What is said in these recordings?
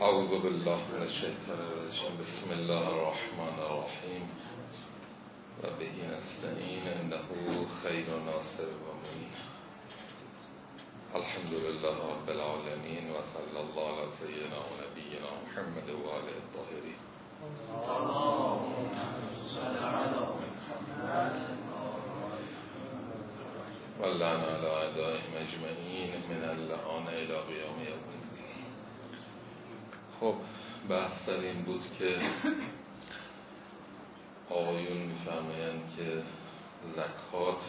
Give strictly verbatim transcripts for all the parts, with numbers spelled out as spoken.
اعوذ بالله من الشیطان الرجیم. بسم الله الرحمن الرحیم و به نستعین انه خیر ناصر و معین. الحمد لله رب العالمین و صلی الله علی سیدنا و نبینا محمد و آله الطاهرین. و لعن علی اعدائهم اجمعین من اللعان الی قیام یوم الدین. خب بحث سر این بود که آقایون میفرمایند که زکات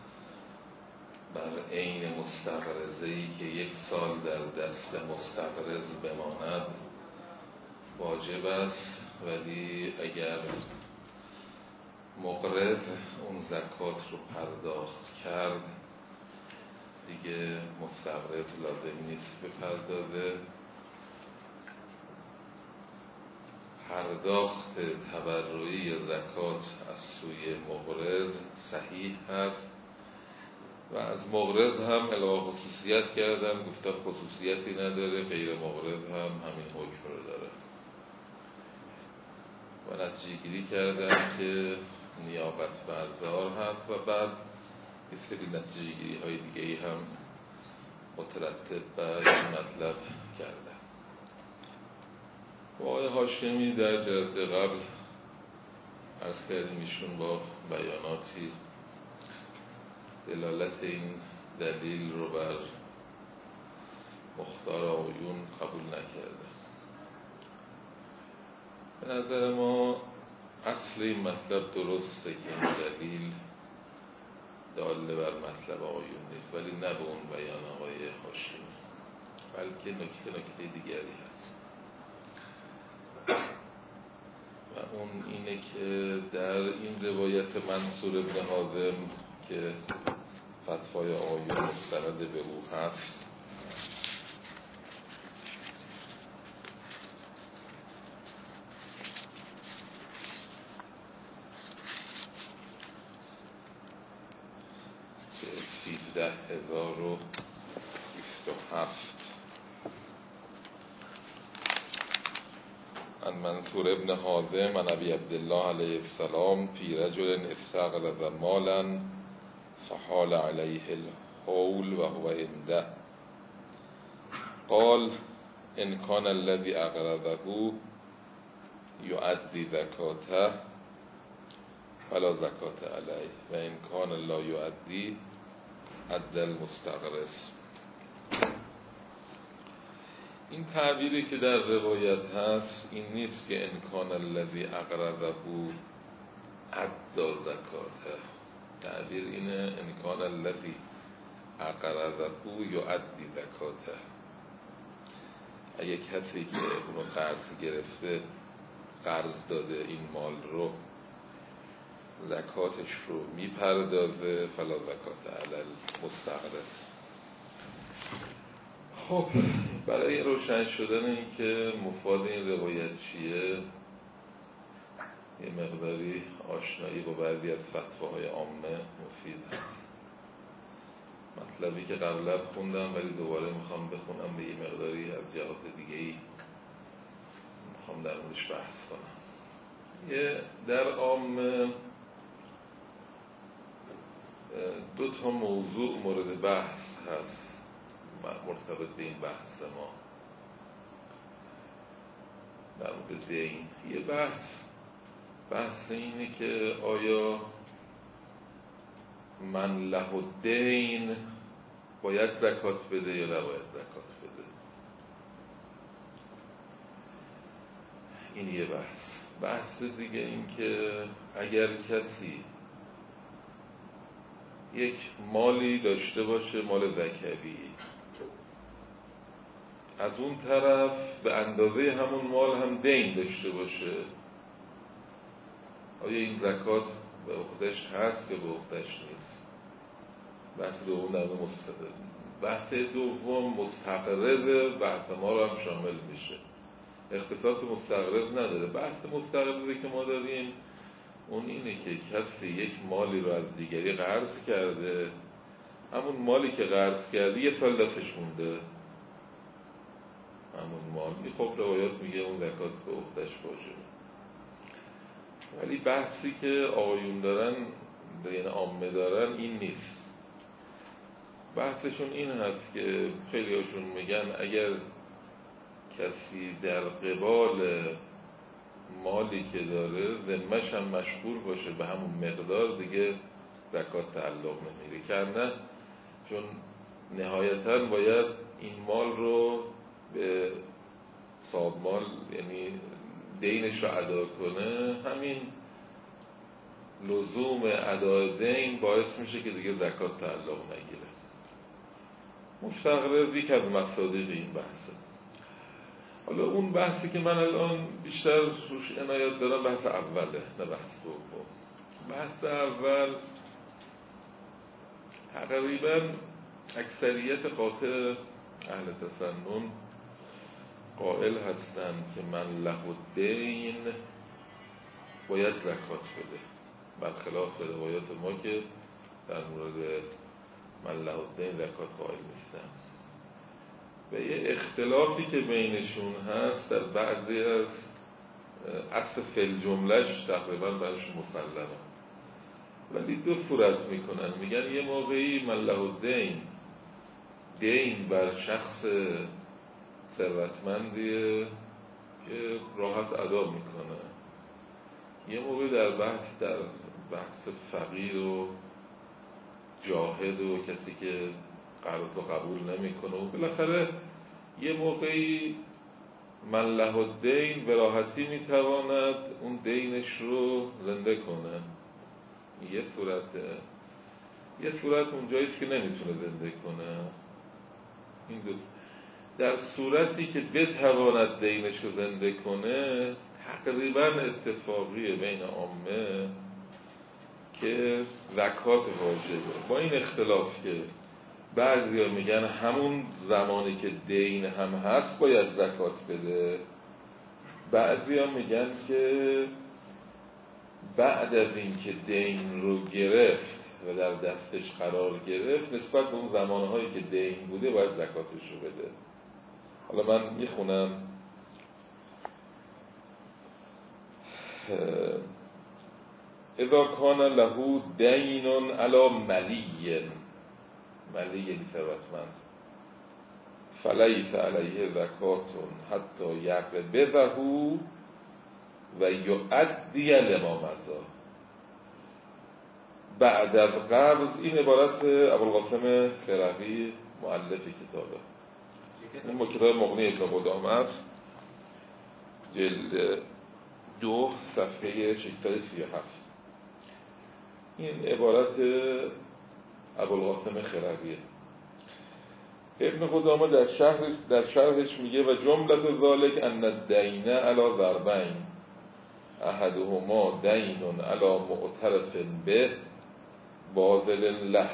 بر عین مستقرضه‌ای که یک سال در دست مستقرض بماند واجب است، ولی اگر مقرض اون زکات رو پرداخت کرد دیگه مستقرض لازم نیست بپردازه. پرداخت تبرعی یا زکات از سوی مقرض صحیح هست و از مقرض هم الغا خصوصیت کردم، گفتم خصوصیتی نداره، غیر مقرض هم همین حکم رو داره و نتیجه گیری کردم که نیابت بردار هست و بعد یه سری نتیجه گیری های دیگه ای هم مترتب بر مطلب کردم. با آقای هاشمی در جلسه قبل عرض کردیم ایشون با بیاناتی دلالت این دلیل رو بر مختار آقایون قبول نکرده. به نظر ما اصل این مطلب درسته که این دلیل داله بر مطلب آقایون نیست، ولی نه به اون بیان آقای هاشمی، بلکه نکته نکته دیگری هست و اون اینه که در این روایت منصور ابن حازم که فتوای آقایون مستند به او هست، که سیزده هزار و بیست و هفت عن منصور ابن حازم عن ابی عبدالله علیه السلام فی رجل استقرض مالا فحال علیه الحول و هو عنده قال ان کان الذی اقرضه یؤدی زکاته فلا زکات علیه و ان کان لا یؤدی ادى المستقرض. این تعبیری که در روایت هست این نیست که امکان الذی اقرضه ادى زکاته. تعبیر اینه امکان الذی اقرضه یؤدی زکاته. اگه کسی که اونو قرض گرفته، قرض داده این مال رو، زکاتش رو میپردازه فلا زکات علی المستقرض. خب برای روشن شدن این که مفاد این روایت چیه، یه مقداری آشنایی با بعضی از فتواهای عامه مفید هست. مطلبی که قبلا خوندم ولی دوباره میخوام بخونم، به یه مقداری از جهات دیگه‌ای میخوام در موردش بحث کنم. یه در عامه دو تا موضوع مورد بحث هست مرتبط به این بحث ما در مورد دین. یه بحث بحث اینه که آیا من له الدین باید زکات بده یا نباید زکات بده. این یه بحث. بحث دیگه این که اگر کسی یک مالی داشته باشه، مال ذکری، از اون طرف به اندازه همون مال هم دین داشته باشه، آیا این زکات به عهده‌اش هست یا به عهده‌اش نیست؟ بحث دوم در مستقل. بحث دوم مستقرض، بحث ما رو هم شامل میشه، اختصاص مستقرض نداره. بحث مستقرضی که ما داریم اون اینه که کسی یک مالی رو از دیگری قرض کرده، همون مالی که قرض کرده یه سال دستش مونده، همون مال. خب روایات میگه اون زکات به عهده‌اش واجبه. ولی بحثی که آقایون دارن، یعنی عامه دارن، این نیست. بحثشون این هست که خیلی هاشون میگن اگر کسی در قبال مالی که داره ذمه‌ش هم مشغول باشه به همون مقدار، دیگه زکات تعلق نمیگیره. کرده چون نهایتاً باید این مال رو به صاحب مال، یعنی دینش رو ادا کنه. همین لزوم ادای دین باعث میشه که دیگه زکات تعلق نگیره. مستغرق یک از مصادیق این بحثه. حالا اون بحثی که من الان بیشتر روش عنایت دارم بحث اوله، نه بحث دوم. بحث اول تقریبا اکثریت قاطع اهل تسنن قائل هستند که من له الدین باید زکات بده، برخلاف روایات ما که در مورد من له الدین زکات قائل نیستن. و یه اختلافی که بینشون هست در بعضی از اصل فل جملهش تقریبا برش مسلمه، ولی دو صورت میکنن. میگن یه موقعی من له الدین دین بر شخص ثروتمندیه که راحت ادا میکنه، یه موقع در بحث در بحث فقیر و جاهد و کسی که قرض رو قبول نمیکنه و بالاخره یه موقعی من له الدین به راحتی میتواند اون دینش رو زنده کنه. یه صورته. یه صورت اونجاییست که نمیتونه زنده کنه. این دو در صورتی که بتواند دینش رو زنده کنه تقریبا اتفاقیه بین عامه که زکات واجبه، با این اختلاف که بعضیا میگن همون زمانی که دین هم هست باید زکات بده، بعضیا میگن که بعد از این که دین رو گرفت و در دستش قرار گرفت نسبت به اون زمانهایی که دین بوده باید زکاتش رو بده. حالا من میخونم: اذا کان له دین علی ملی، ملی یعنی ثروتمند، فلیس علیه زکات حتی یقبضه و یؤدی لما مضی. بعد از قبض، این عبارت ابوالقاسم فرقی مؤلف کتابه، این کتاب مغنی ابن قدامه است، جلد دو صفحه ششصد و سی و هفت. این عبارت ابوالقاسم خرقیه. ابن قدامه در شرح در شرحش میگه و جملت ذالک ان الدین علی ضربین، احدهما دین علی معترف به باذل له،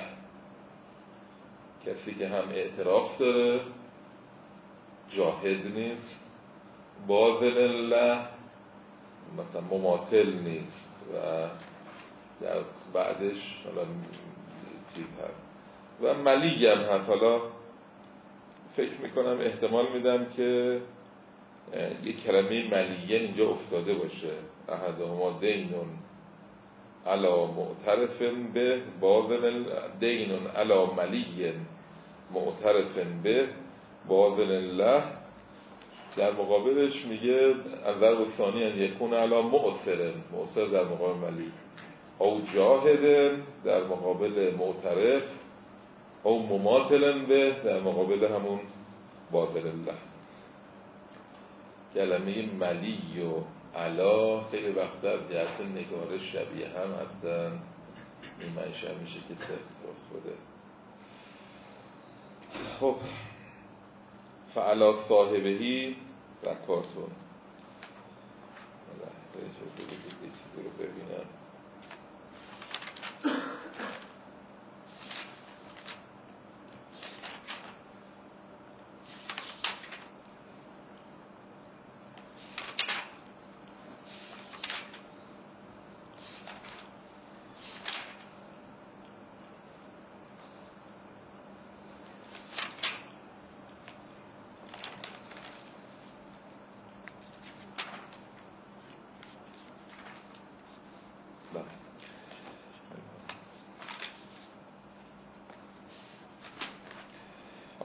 کسی که هم اعتراف داره جاهد نیست، باذل له مثلا مماثل نیست و در بعدش حالا چیز هست و ملی هم هست. حالا فکر میکنم احتمال میدم که یک کلمه ملیه اینجا افتاده باشه. احدهما دینون علا معترف به باذن دینون علا ملی معترف به باذن الله، در مقابلش میگه الضرب الثانی ان یکون علا معسر، معسر در مقابل ملی، او جاهد در مقابل معترف، او مماثل به در مقابل همون باذل الله. کلمه ملی و علا خیلی وقت از جهت نگارش شبیه هم هستن، این منشه میشه که صفت افتاده. خب فعلا صاحبهی زکاتون. اجازه بدید یه چیزی رو ببینم.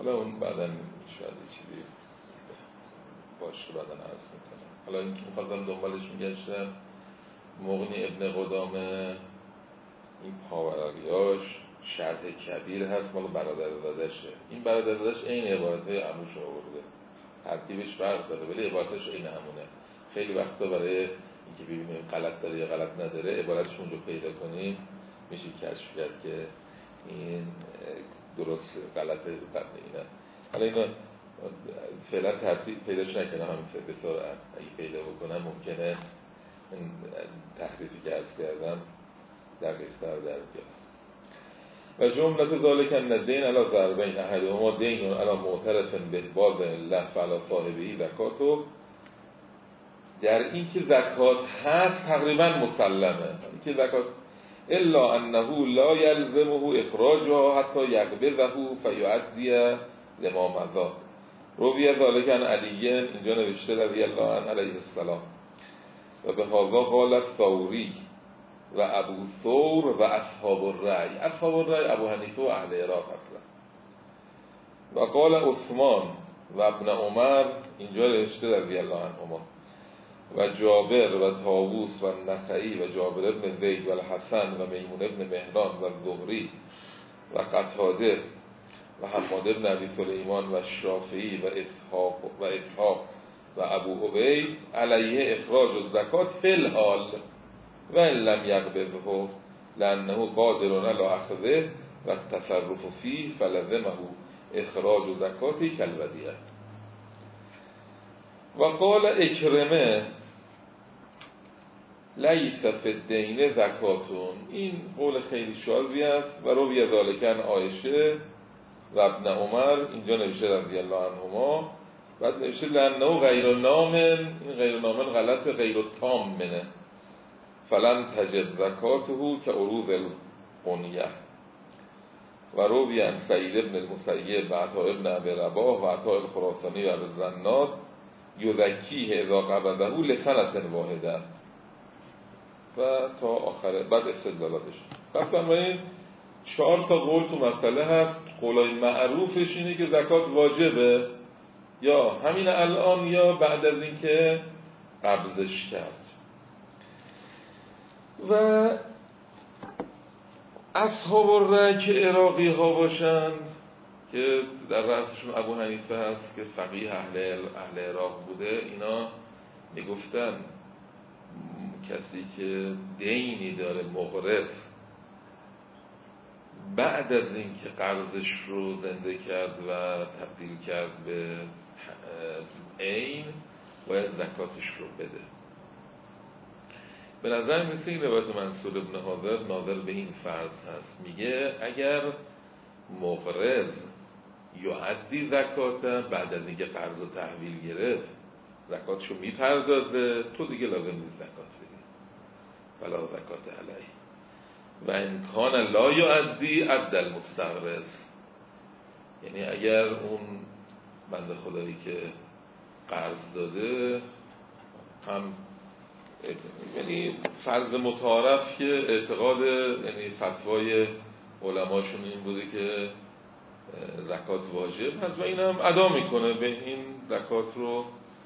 حالا اون بعداً شاید چیزی باشه بعداً عرض میکنم. حالا این که میخواستم دنبالش میگشتم مغنی ابن قدامه این پاوراقیاش شرح کبیر هست مال برادر دادشه. این برادر دادش این عبارتهای عموش آورده، ترتیبش فرق داره ولی عبارتش این همونه. خیلی وقتا برای اینکه ببینیم غلط داره یا غلط نداره عبارتش اونجا پیدا کنیم میشه کشف کرد که این درست غلطه اینا. حالا اینا فعلا ترتیب پیداش نکنه همین به سرعت اگه پیدا بکنم ممکنه این تحریفی که عرض کردم دقیق تر در بیاد. و جملت ذالک ان الدین علی ضربین احدهما دین علی معترف به باز الله فعلی صاحبه زکاتو، در این که زکات هست تقریبا مسلمه، این که زکات الا انه لا یلزمه اخراجها حتی یقبضه فیؤدی لما مضى. روی ذالک عن علی، اینجا نوشته رضی الله عنه علیه السلام، و به هذا قال الثوری و ابو ثور و اصحاب الرأی. اصحاب الرأی ابو حنیفه و اهل عراق هستن. و قال عثمان و ابن عمر، اینجا نوشته رضی الله عنهما، و جابر و طاووس و نخعی و جابر ابن زید و الحسن و میمون ابن مهران و زهری و قتاده و حماد ابن ابی سلیمان و شافعی و اسحاق و اسحاق و ابو عبید علیه اخراج الزکات فی الحال و ان لم یقبضه لانه قادر علی اخذه و التصرف فیه فلزمه اخراج زکاتی کالودیعه. و قال اکرمه لیس فی الدین زکاتون، این قول خیلی شاذی است. و روی ذالک عن عایشه و ابن عمر، اینجا نوشته رضی الله عنهما، بعد نوشته لانه غیر نامن، این غیر نامن غلط، غیر تام منه فلن تجب زکاته که عروض القنیه. و روی عن سعید ابن المسیب و عطا ابن ابی رباح و عطا الخراسانی و ابی الزناد یذکیه اذا قبضه لسنة واحده و تا آخره بعد استدلالاتش. پس بنابراین چهار تا قول تو مسئله هست. قولای معروفش اینه که زکات واجبه یا همین الان یا بعد از اینکه قبضش کرد. و اصحاب الرأی که عراقی ها باشن که در رأسشون ابو حنیفه هست که فقیه اهل, اهل عراق بوده، اینا میگفتن کسی که دینی داره مقرض بعد از اینکه قرضش رو زنده کرد و تبدیل کرد به عین باید زکاتش رو بده. به نظر مثل این روایت منصور ابن حاضر ناظر به این فرض هست، میگه اگر مقرض یعدی زکات بعد از اینکه قرض رو تحویل گرفت زکاتشو میپردازه، تو دیگه لازم نیست زکات بدی، فلا زکات علیه. و امکان لا یعدی عد المستقرض، یعنی اگر اون بنده خدایی که قرض داده هم، یعنی فرض متعارف که اعتقاد یعنی فتوای علماشون این بوده که زکات واجب هست و این هم ادا میکنه به این زکات رو،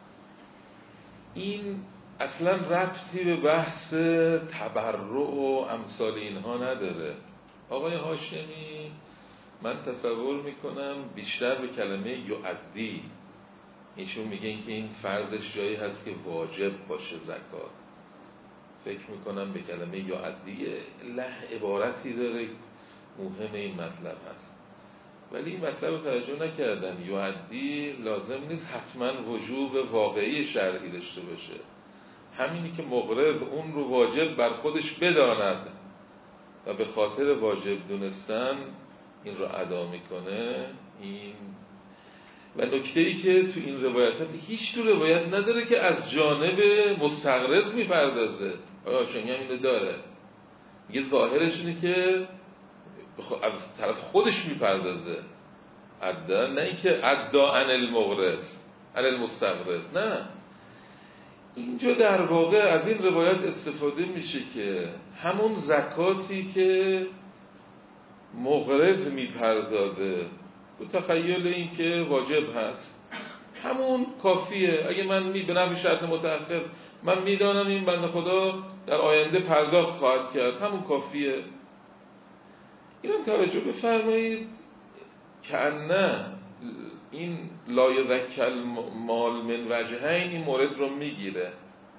این اصلا ربطی به بحث تبرع و امثال اینها نداره. آقای هاشمی من تصور میکنم بیشتر به کلمه یعدی، ایشون میگه این که این فرضش جایی هست که واجب باشه زکات، فکر میکنم به کلمه یعدی له عبارتی داره مهم این مطلب هست، ولی این مطلب رو توجه نکردن. یعدی لازم نیست حتما وجوب واقعی شرعی داشته باشه، همینی که مقرض اون رو واجب بر خودش بداند و به خاطر واجب دونستن این رو ادا میکنه. این و نکته ای که تو این روایت هست، هیچ تو روایت نداره که از جانب مستقرض میپردازه. آیا شنگم اینو داره؟ میگه ظاهرش اینه که از طرف خودش میپردازه ادا، نه اینکه ادا عن المقرض عن المستقرض، نه. اینجا در واقع از این روایت استفاده میشه که همون زکاتی که مقرض میپردازه با تخیل این که واجب هست، همون کافیه. اگه من می به نحو شرط متأخر من میدانم این بنده خدا در آینده پرداخت خواهد کرد، همون کافیه. اینم توجه بفرمایید که نه این لا یذکل مال من وجهین این مورد رو میگیره.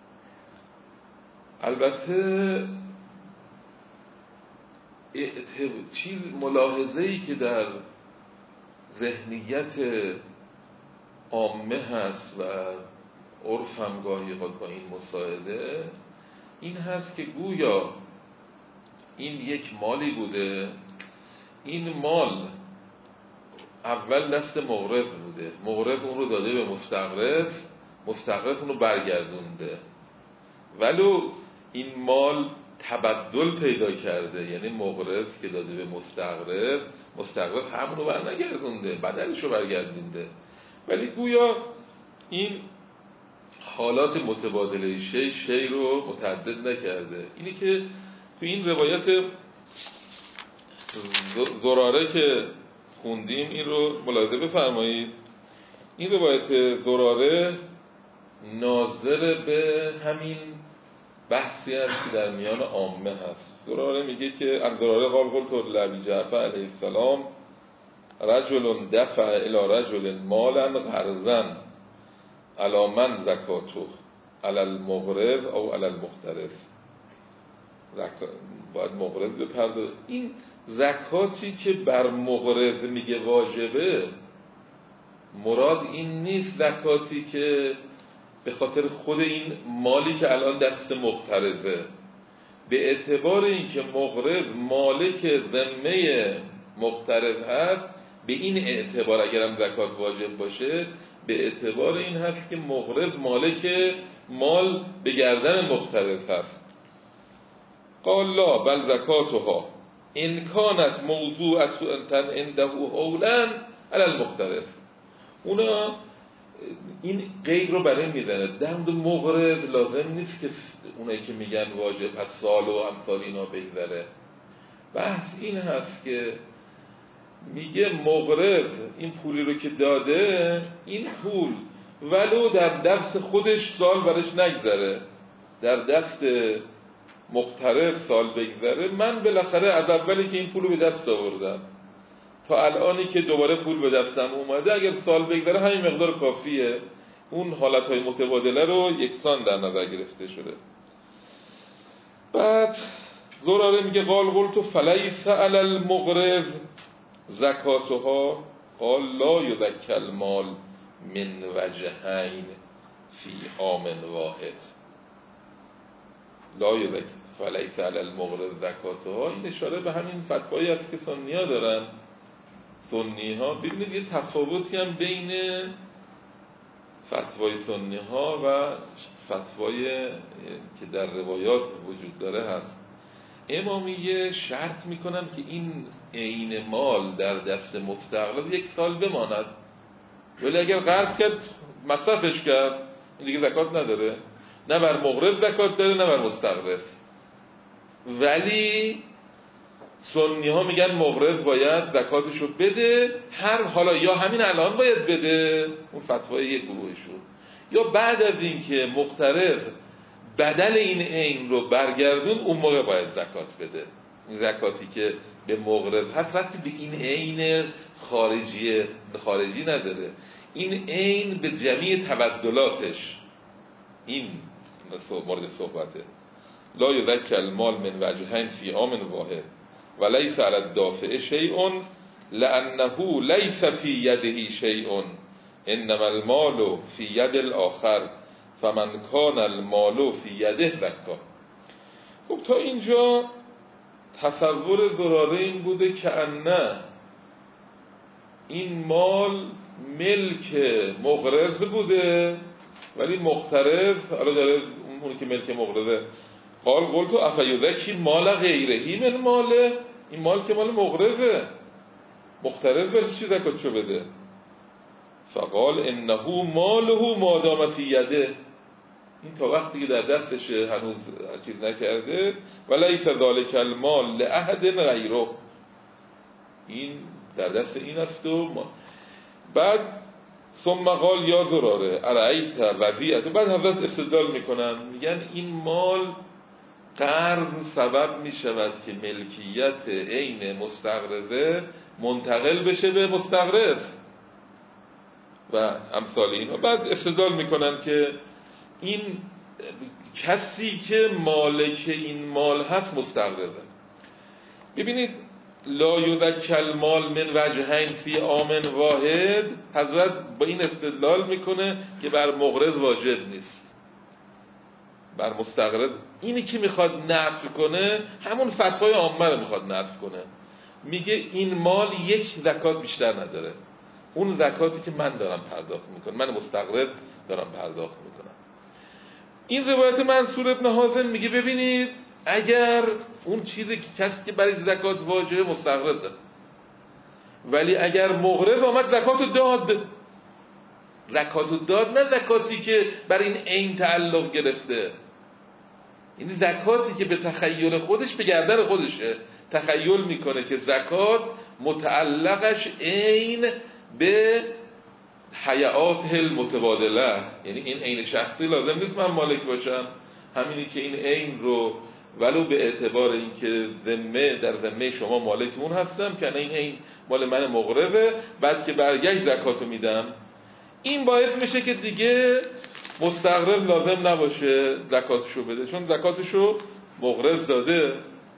البته چیز ملاحظه‌ای که در ذهنیت عامه هست و عرفم گاهی قد با این مساعده این هست که گویا این یک مالی بوده، این مال اول دست مقرض بوده، مقرض اون رو داده به مستقرض، مستقرض اون رو برگردونده، ولو این مال تبدل پیدا کرده، یعنی مقرض که داده به مستقرض، مستقرض همون رو برنگردونده، بدلش رو برگردونده، ولی گویا این حالات متبادله شی شی رو متعدد نکرده. اینی که تو این روایت زراره که خوندیم این رو ملاحظه بفرمایید. این روایت زراره ناظر به همین بحثی است که در میان عامه هست. زراره میگه که از زراره قال قلت لابی جعفر علیه السلام رجل دفع الی رجل مالا قرضا علی من زکاته علی المقرض او علی المقترض، باید مقرض بپردازه. این زکاتی که بر مقرض میگه واجبه، مراد این نیست زکاتی که به خاطر خود این مالی که الان دست مقترضه، به اعتبار اینکه مقرض مالک ذمه مقترض هست، به این اعتبار اگرم زکات واجب باشه، به اعتبار این هست که مقرض مالک مال به گردن مقترض هست. قال لا بل زکاتها ان کانت موضوعة عنده اولا علی المقترض. اونا این قید رو برای میزنه، دند مقرض لازم نیست که اونایی که میگن واجب از سال و امثال اینا بگذره. بحث این هست که میگه مقرض این پولی رو که داده، این پول ولو در دست خودش سال برش نگذره، در دست مقترض سال بگذره، من بالاخره از اولی که این پول رو به دست آوردم تا الانی که دوباره پول به دستم اومده، اگر سال بگذره همین مقدار کافیه. اون حالتهای متبادله رو یکسان در نظر گرفته شده. بعد زراره میگه قال قلت فلیس علی المقرض زکاتها قال لا یذکى المال من وجهین فی عام واحد. لا یذکى فلیس علی المقرض زکاتها، این اشاره به همین فتوایی است که سنی ها دارن. سنی ها ببینید یه تفاوتی هم بین فتوای سنی ها و فتوای که در روایات وجود داره هست. امامیه شرط میکنن که این عین مال در دست مستقرض یک سال بماند، ولی اگر قرض کرد مصرفش کرد این دیگه زکات نداره، نه بر مقرض زکات داره نه بر مستقرض. ولی سنی ها میگن مقرض باید زکاتشو بده، هر حالا یا همین الان باید بده، اون فتوای یک گروهشون، یا بعد از این که مقترض بدل این عین رو برگردون اون موقع باید زکات بده. این زکاتی که به مقرض هست وقتی به این عین خارجی خارجی نداره، این عین به جمعی تبدلاتش، این مورد صحبته. لا یذکى المال من وجهین فی عام واحد ولیس علی الدافع شیء لانه لیس فی یده شیء انما المال فی ید الاخر فمن کان المال فی یده زکا. خب تا اینجا تصور زراره این بوده که نه این مال ملک مقرض بوده ولی مقترض حالا داره اون که ملک مقرضه. قال قلت افیذکی مال غیرهی من ماله، این مال که مال مقرضه، مقترض برای چی زکاتشو بده؟ فقال انه ماله مادام فی یده، این تا وقتی که در دستشه هنوز چیز نکرده. ولیس ذلک المال لاحد غیره، این در دست این است و ما. بعد ثم قال یا زراره ارایت وضیعت، بعد حضرت استدلال میکنن میگن این مال قرض سبب میشود که ملکیت عین مستقرضه منتقل بشه به مستقرض و امثال اینا. بعد استدلال میکنن که این کسی که مالک این مال هست مستقرضه. ببینید لا یذک المال من وجهین فی آمن واحد، حضرت با این استدلال میکنه که بر مقرض واجب نیست، بر مستقرض. اینی که میخواد نفی کنه همون فتوای عامه رو میخواد نفی کنه، میگه این مال یک زکات بیشتر نداره، اون زکاتی که من دارم پرداخت میکنم، من مستقرض دارم پرداخت میکنم. این روایت منصور ابن حازم میگه ببینید اگر اون چیزی که کسی که برای زکات واجبه مستقرضه، ولی اگر مقرض آمد زکاتو داد، زکاتو داد، نه زکاتی که برای این عین تعلق گرفته، این زکاتی که به تخیل خودش به گردن خودشه، تخیل میکنه که زکات متعلقش عین به حیات المتبادله، یعنی این عین شخصی لازم نیست من مالک باشم، همینی که این عین رو ولو به اعتبار اینکه ذمه در ذمه شما مالک اون هستم که این عین مال من مقرضه، بعد که برگشت زکاتو میدم، این باعث میشه که دیگه مستقرض لازم نباشه زکاتشو بده، چون زکاتشو مقرض داده.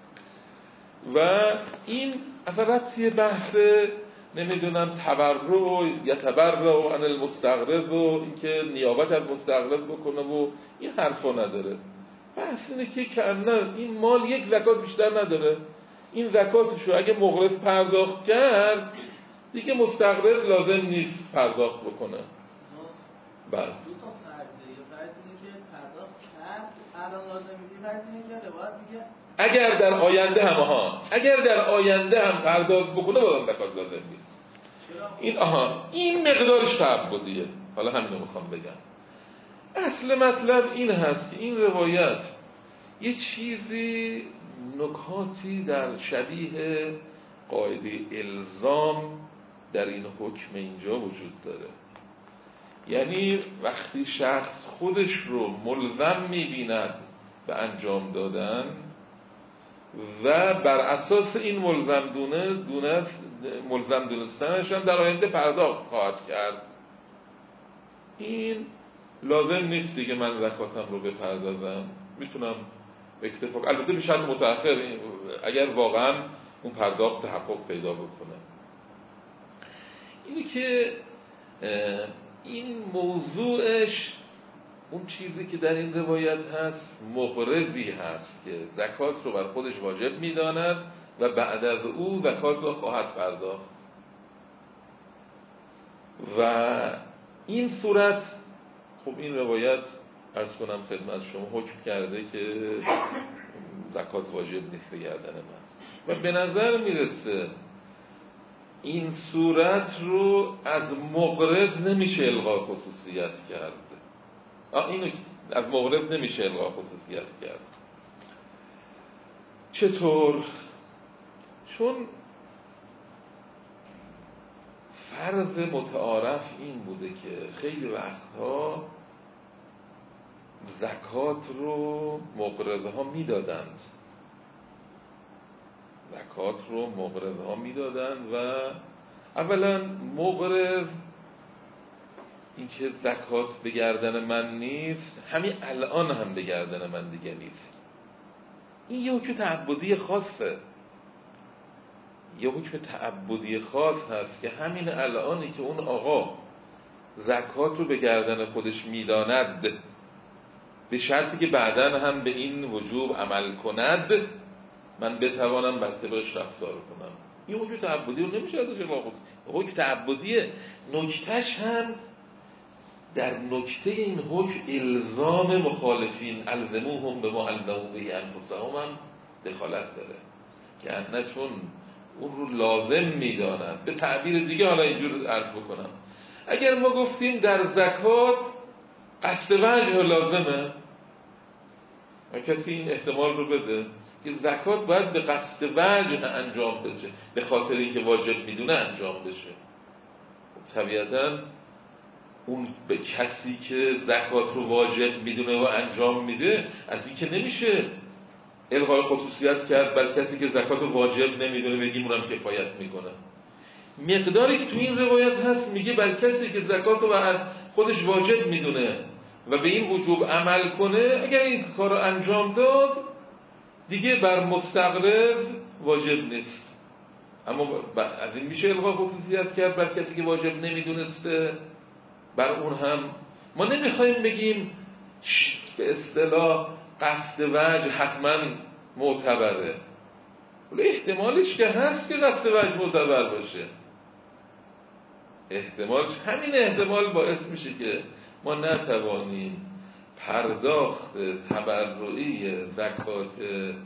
و این اصلا ربطی بحث نمیدونم تبرع یا تبرع عن المستقرض و اینکه نیابت از مستقرض بکنه و این حرفا نداره. بحث اینه که کنه این مال یک زکات بیشتر نداره، این زکاتشو اگه مقرض پرداخت کرد دیگه مستقرض لازم نیست پرداخت بکنه. بله اگر در آینده هم ها اگر در آینده هم پرداخت بکنه باید زکات لازم نیست. این آها این مقدارش تعبدیه. حالا همینو میخوام بگم. اصل مطلب این هست که این روایت یه چیزی نکاتی در شبیه قاعده الزام در این حکم اینجا وجود داره. یعنی وقتی شخص خودش رو ملزم میبیند به انجام دادن و بر اساس این ملزم دونه دونه ملزم دونستنش هم در آینده پرداخت خواهد کرد، این لازم نیست دیگه من زکاتم رو بپردازم، میتونم اکتفا، البته به شرط متأخر اگر واقعا اون پرداخت تحقق پیدا بکنه. اینی که این موضوعش اون چیزی که در این روایت هست مقرضی هست که زکات رو بر خودش واجب میداند و بعد از او زکات رو خواهد پرداخت و این صورت خب این روایت عرض کنم خدمت شما حکم کرده که زکات واجب نیست به گردن من و به نظر میرسه این صورت رو از مقرض نمیشه الغا خصوصیت کرد. آه اینو از مقرض نمیشه الغا خصوصیت کرد. چطور؟ چون فرض متعارف این بوده که خیلی وقتها زکات رو مقرض ها میدادند زکات رو مقرض ها میدادند و اولا مقرض این که زکات به گردن من نیست، همین الان هم به گردن من دیگه نیست. این یه حکم تعبدی خاصه، یه حکم تعبدی خاص هست که همین الانی که اون آقا زکات رو به گردن خودش میداند به شرطی که بعداً هم به این وجوب عمل کند من بتوانم بر طبقش رفتار کنم. این حکم تعبدی رو نمیشه ازش الغا خود. حکم تعبدیه. نکتهش هم در نکته این حکم الزام مخالفین الزموهم به ما علموا به انفسهم هم دخالت داره که نه چون اون رو لازم میداند. به تعبیر دیگه حالا اینجور عرض بکنم، اگر ما گفتیم در زکات قصد وجه لازمه، کسی این احتمال رو بده که زکات باید به قصد وجه انجام بشه، به خاطر اینکه واجب میدونه انجام بشه. طبیعتاً اون به کسی که زکات رو واجب میدونه و انجام میده از این که نمیشه الغای خصوصیت کرد بر کسی که زکات رو واجب نمیدونه بگیم اونم کفایت میکنه. مقداری که تو این روایت هست میگه بر کسی که زکات رو خودش واجب میدونه و به این وجوب عمل کنه، اگر این کار رو انجام داد دیگه بر مستقرض واجب نیست. اما از این میشه الغای خصوصیت کرد بر کسی که واجب نمیدونسته، بر اون هم ما نمیخوایم بگیم به اصطلاح قصد وجه حتما معتبره، ولی احتمالش که هست که قصد وجه معتبر باشه. احتمالش، همین احتمال باعث میشه که ما نتوانیم پرداخت تبرعی زکات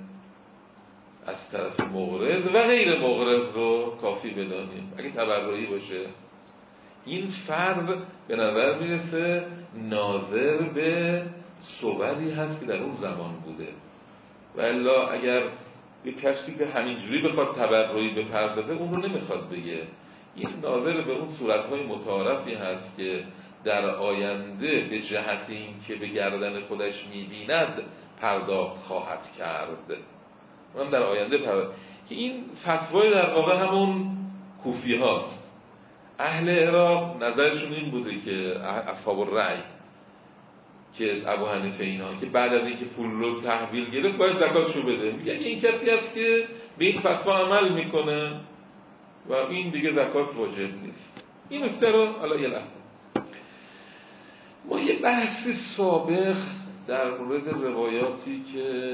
از طرف مقرض و غیر مقرض رو کافی بدانیم اگه تبرعی باشه. این فرض به نظر میرسه ناظر به صوری هست که در اون زمان بوده، و الا اگر یک کسی که همینجوری بخواد تبرعی بپردازه اون رو نمیخواد بگه. این ناظر به اون صورتهای متعارفی هست که در آینده به جهت این که به گردن خودش میبیند پرداخت خواهد کرد، من در آینده پرداخت، که این فتوای در واقع همون کوفی هاست. اهل عراق نظرشون این بوده که اصحاب الرأی که ابو حنیفه اینا که بعد از اینکه پول رو تحویل گرفت باید زکاتشو بده، میگن این کسی هست که به این فتوا عمل میکنه و این دیگه زکات واجب نیست. این نکته رو حالا یه لحظه ما یه بحث سابق در مورد روایاتی که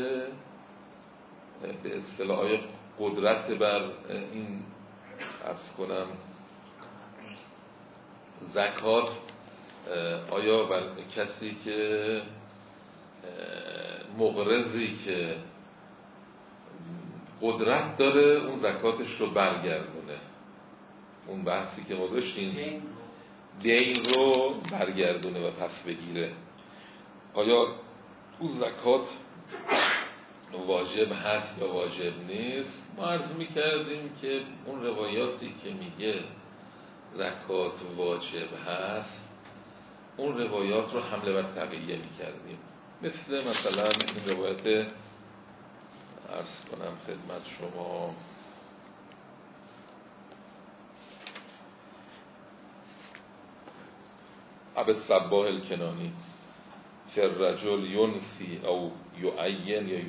به اصطلاح آیا قدرت بر این عرض کنم زکات آیا بر کسی که مقرضی که قدرت داره اون زکاتش رو برگردونه، اون بحثی که ما داشتیم دین رو برگردونه و پس بگیره، آیا اون زکات واجب هست یا واجب نیست؟ ما عرض میکردیم که اون روایاتی که میگه زکات واجب هست اون روایات رو حمله بر تقیه میکردیم، مثل مثلا این روایت عرض کنم خدمت شما ابو صباح الکنانی فر رجل ینسی او یعین یا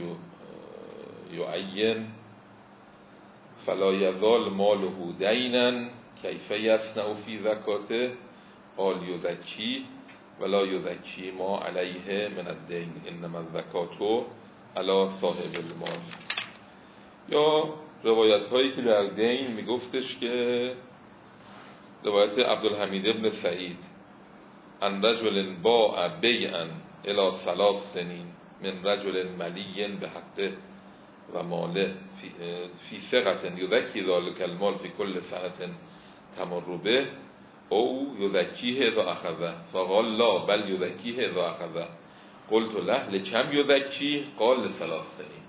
یعین فلا یزال ماله دینا کیف یصنع فی زکاته قال یزکی ولا یزکی ما علیه من الدین انما الزکات علی صاحب المال. یا روایت هایی که در دین میگفتش که روایت عبدالحمید ابن سعید ان رجل باع بیعا الی ثلاث سنین من رجل ملی به حقه و ماله فی ثقة یزکی ذلک المال فی کل سنة تمر به او یزکیه اذا اخذه فقال لا بل یزکیه اذا اخذه قلت له لکم یزکیه قال لثلاث سنین.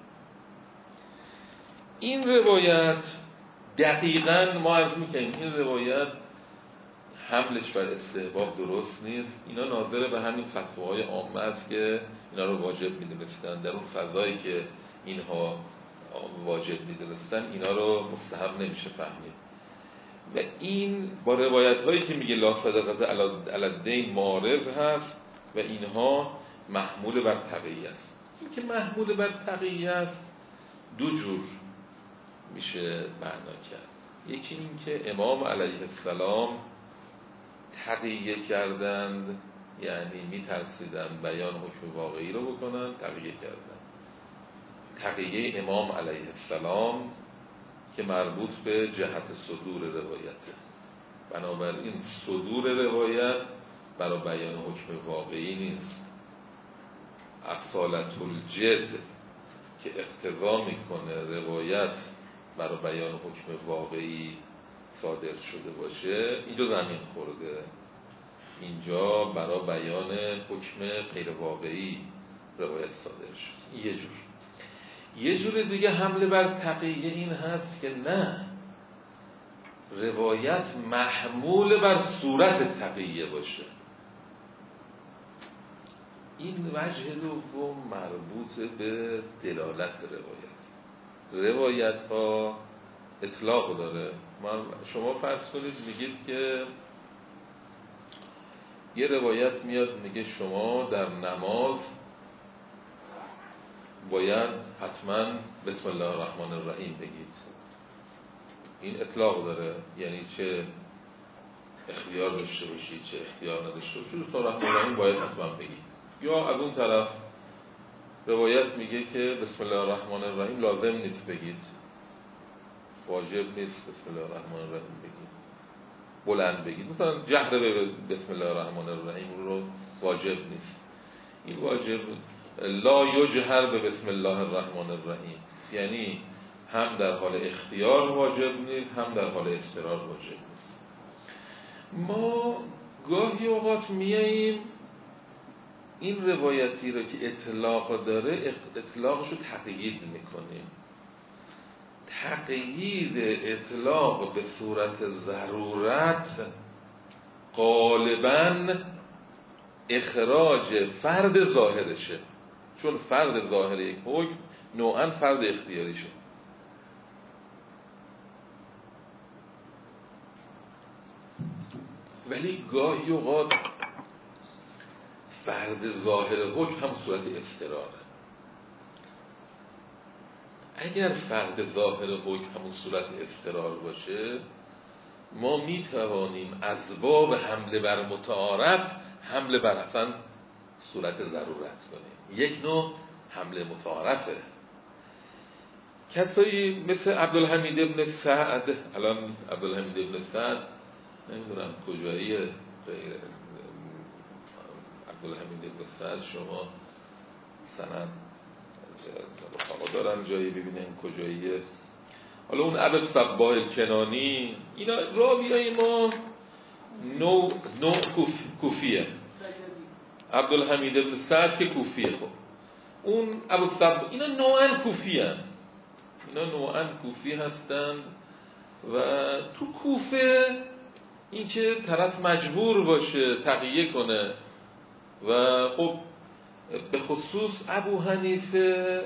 این روایت دقیقاً ما عرض میکنیم این روایت حملش بر استحباب درست نیست، اینا ناظر به همین فتواهای عامه است که اینا رو واجب میدونستن، در اون فضایی که اینها واجب میدونستن اینا رو مستحب نمیشه فهمید. و این با روایت هایی که میگه لا صدقه علی الدین معارض هست و اینها محمول بر تقیه است. این که محمول بر تقیه است دو جور میشه معنا کرد. یکی این که امام علیه السلام تقیه کردند، یعنی میترسیدن بیان حکم واقعی رو بکنن، تقیه کردن. تقیه امام علیه السلام که مربوط به جهت صدور روایته، بنابراین صدور روایت برای بیان حکم واقعی نیست. اصالت الجد که اقتضا میکنه روایت برای بیان حکم واقعی صادر شده باشه اینجا زمین خورده، اینجا برای بیان حکم غیر واقعی روایت صادر شد. یه جور. یه جور دیگه حمله بر تقیه این هست که نه، روایت محمول بر صورت تقیه باشه. این وجه دوم مربوط به دلالت روایت. روایت ها اطلاق داره. شما فرض کنید میگید که یه روایت میاد میگه شما در نماز باید حتما بسم الله الرحمن الرحیم بگید. این اطلاق داره، یعنی چه اختیار داشته باشید چه اختیار نداشته باشید بسم الله الرحمن الرحیم باید حتما بگید. یا از اون طرف روایت میگه که بسم الله الرحمن الرحیم لازم نیست بگید، واجب نیست بسم الله الرحمن الرحیم بگید، بلند بگید. مثلا جهر به بسم الله الرحمن الرحیم رو واجب نیست. این واجب لا یجهر به بسم الله الرحمن الرحیم، یعنی هم در حال اختیار واجب نیست هم در حال اضطرار واجب نیست. ما گاهی اوقات میاییم این روایتی رو که اطلاق داره اطلاقش رو تقیید میکنیم. تقیید اطلاق به صورت ضرورت غالباً اخراج فرد ظاهرشه، چون فرد ظاهر یک حکم نوعاً فرد اختیاریشه. ولی گاهی اوقات فرد ظاهر حکم هم صورت اضطراره. اگر فرد ظاهر حکم همون صورت اضطرار باشه، ما می توانیم از باب حمله بر متعارف حمله بر اصلا صورت ضرورت کنیم. یک نوع حمله متعارفه. کسایی مثل عبدالحمید ابن سعد، الان عبدالحمید ابن سعد نمیدونم کجاییه، عبدالحمید ابن سعد شما سند رفقا دارن جایی ببینن کجاییه. حالا اون ابو الصباح الکنانی، اینا راویای ما نوع نوع کوفیه. عبدالحمید ابن سعد که کوفیه، خب اون ابو الصباح اینا نوعاً کوفیه، اینا نوعاً کوفی هستند و تو کوفه این که طرف مجبور باشه تقیه کنه و خب به خصوص ابو حنیفه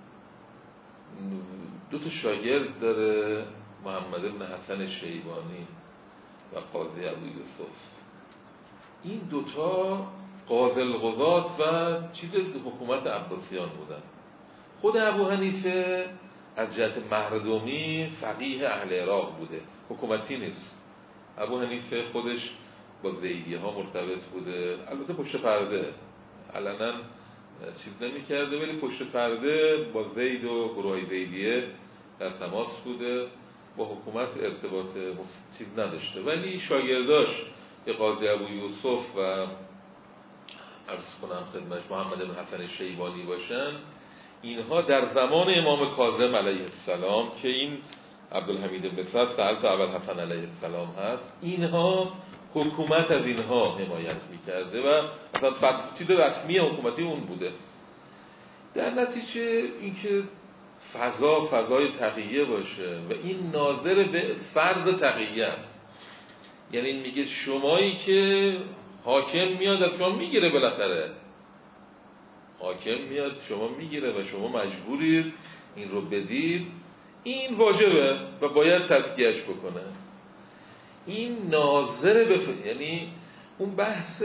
دو تا شاگرد داره، محمد بن حسن شیبانی و قاضی ابو یوسف. این دوتا قاضی القضات و چیز حکومت عباسیان بودن. خود ابو حنیفه از جهت مردمی فقیه اهل عراق بوده، حکومتی نیست. ابو حنیفه خودش با زیدی ها مرتبط بوده، البته پشت پرده علنا چیز نمی کرده، ولی پشت پرده با زید و گروه زیدیه در تماس بوده، با حکومت ارتباط چیز نداشته. ولی شاگرداش که قاضی ابو یوسف و عرض کنم خدمت محمد بن حسن شیبانی باشن، اینها در زمان امام کاظم علیه السلام که این عبدالحمید بن سعد سألت ابوالحسن علیه السلام هست، اینها حکومت از اینها حمایت میکرده و اصلا فتح چیز رسمی حکومتی اون بوده. در نتیجه اینکه فضا فضای تقیه باشه و این ناظر به فرض تقیه است، یعنی میگه شمایی که حاکم میاد از شما میگیره، بالاخره حاکم میاد شما میگیره و شما مجبورید این رو بدید، این واجبه و باید تزکیهش بکنه. این ناظر به ف... یعنی اون بحث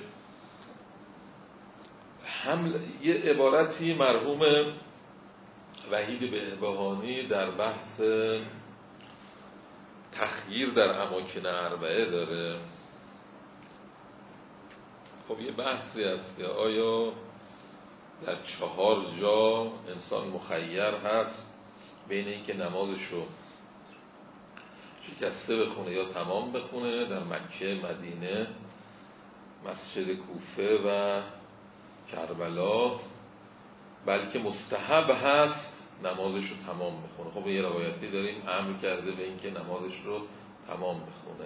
حمل، یه عبارتی مرحوم وحید بهبهانی در بحث تخییر در اماکن اربعه داره. خب یه بحثی هست که آیا در چهار جا انسان مخیر هست بین اینکه نمازشو شکسته بخونه یا تمام بخونه، در مکه، مدینه، مسجد کوفه و کربلا، بلکه مستحب هست نمازش رو تمام بخونه. خب یه روایتی داریم امر کرده به اینکه نمازش رو تمام بخونه،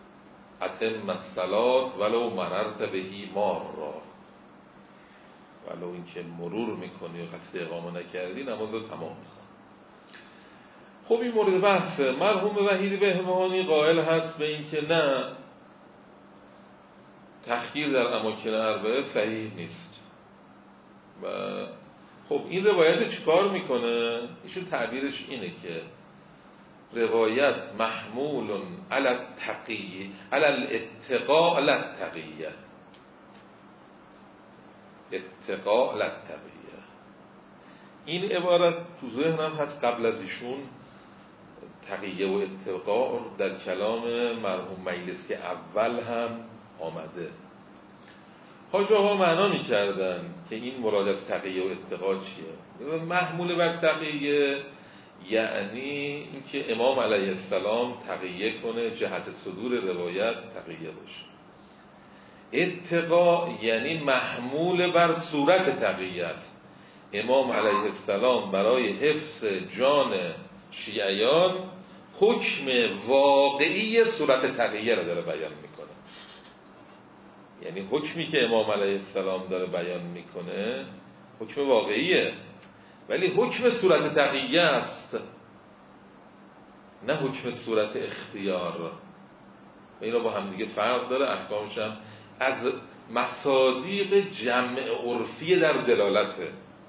اتم الصلاة ولو مررت بهی مار را، و ولو اینکه مرور میکنی و قصد اقامه نکردی نماز رو تمام میخوان. خب این مورد بحثه. مرحوم وحید بهبهانی قائل هست به اینکه نه، تخییر در اماکن اربعه صحیح نیست. و خب این روایت چیکار میکنه؟ ایشون تعبیرش اینه که روایت محمول علی التقیه علی الاتقاء علی التقیه اتقاء علی التقیه. این عبارت تو ذهنم هست قبل از ایشون تقیه و اتقاء در کلام مرحوم مجلس که اول هم آمده. حاج آقا معنا می‌کردن که این مراد از تقیه و اتقاء چیه؟ محمول بر تقیه یعنی اینکه امام علیه السلام تقیه کنه، جهت صدور روایت تقیه باشه. اتقاء یعنی محمول بر صورت تقیه، امام علیه السلام برای حفظ جان شیعیان حکم واقعی صورت تقیه را داره بیان میکنه. یعنی حکمی که امام علیه السلام داره بیان میکنه حکم واقعیه، ولی حکم صورت تقیه است، نه حکم صورت اختیار. و اینا با هم دیگه فرق داره. احکامش هم از مصادیق جمع عرفی در دلالته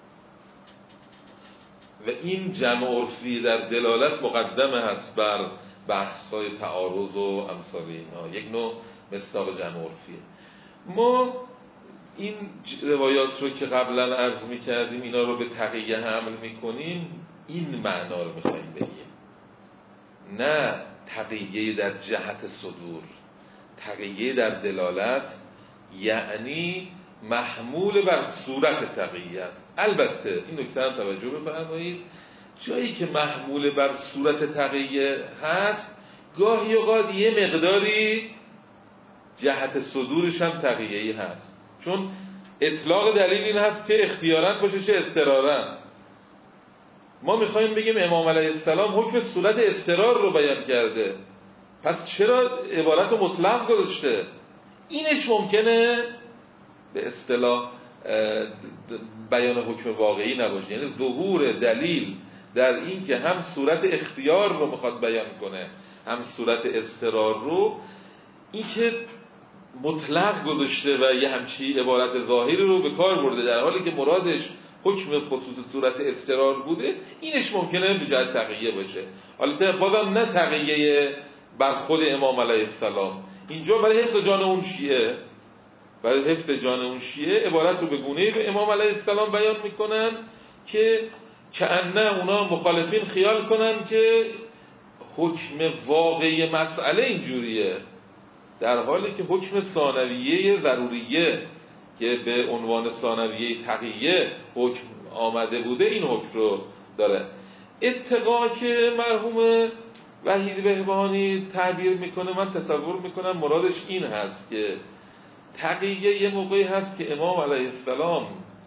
و این جمع عرفی در دلالت مقدمه هست بر بحث‌های تعارض و امثال اینها. یک نوع مصداق جمع عرفیه. ما این روایات رو که قبلا عرض می‌کردیم اینا رو به تقیه حمل می‌کنیم، این معنا رو می‌خوایم بگیم، نه تقیه در جهت صدور. تقیه در دلالت یعنی محمول بر صورت تقیه است. البته این نکته هم توجه بفرمایید، جایی که محمول بر صورت تقیه هست گاهی اوقات یه مقداری جهت صدورش هم تقیه‌ای هست، چون اطلاق دلیل این هست که اختیاراً باشه چه اضطراراً. ما میخوایم بگیم امام علیه السلام حکم صورت اضطرار رو بیان کرده، پس چرا عبارت مطلق گذاشته؟ اینش ممکنه به اصطلاح بیان حکم واقعی نباشه، یعنی ظهور دلیل در این که هم صورت اختیار رو میخواد بیان کنه هم صورت اضطرار رو، این که مطلق گذاشته و یه همچی عبارت ظاهری رو به کار برده در حالی که مرادش حکم خصوص صورت اضطرار بوده، اینش ممکنه به جهت تقیه باشه. حالتا بازم نه تقیه بر خود امام علیه السلام، اینجا برای حفظ جان اون شیعه، برای حفظ جان اون شیعه عبارت رو به گونه‌ای به امام علیه السلام بیان میکنن که کأنه اونا مخالفین خیال کنن که حکم واقعی مسئله اینجوریه، در حالی که حکم ثانویه ضروریه که به عنوان ثانویه تقیه حکم آمده بوده این حکم رو داره. اتقا که مرحوم وحید بهبهانی تعبیر میکنه، من تصور میکنم مرادش این هست که تقیه یه موقعی هست که امام علیه السلام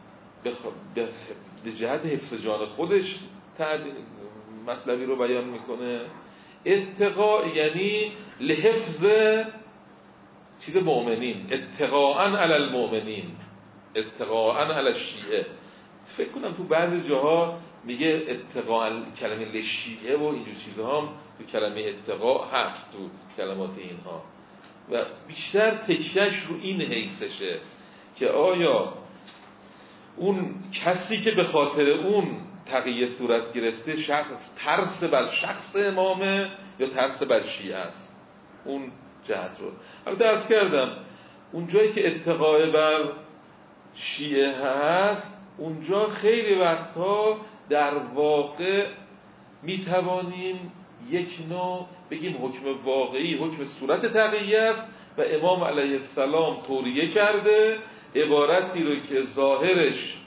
به جهت حفظ جان خودش مطلبی رو بیان میکنه. اتقا یعنی لحفظ چیز مؤمنین، اتقاءً علی المؤمنین، اتقاءً علی الشیعه. فکر کنم تو بعضی جاها میگه اتقاء، کلمه لشیعه و اینجور چیزها هم تو کلمه اتقاء هست تو کلمات اینها، و بیشتر تکیهش رو این حیثشه که آیا اون کسی که به خاطر اون تقیه صورت گرفته شخص ترس بر شخص امامه یا ترس بر شیعه است. اون جهت رو البته درس کردم، اون جایی که اتقاء بر شیعه هست اونجا خیلی وقتها در واقع میتوانیم یک نوع بگیم حکم واقعی حکم صورت تقیه است و امام علیه السلام توریه کرده، عبارتی رو که ظاهرش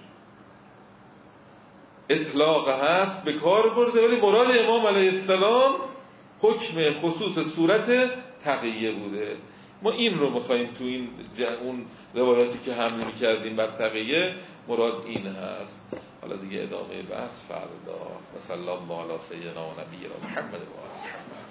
اطلاق هست به کار برده، ولی مراد امام علیه السلام حکم خصوص صورت تقیه بوده. ما این رو میخواییم تو این اون روایاتی که حمل میکردیم بر تقیه مراد این هست. حالا دیگه ادامه بحث فردا. و صلی الله علی سیدنا و نبینا محمد و آله محمد.